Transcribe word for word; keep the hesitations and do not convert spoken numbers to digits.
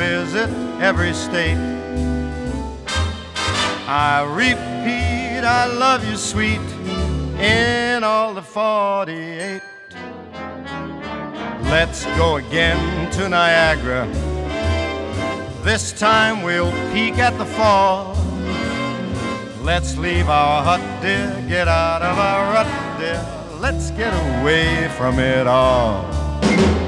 visit every state. I repeat, I love you, sweet, in all the forty-eight. Let's go again to Niagara. This time we'll peek at the fall. Let's leave our hut, dear, get out of our rut, dear. Let's get away from it all.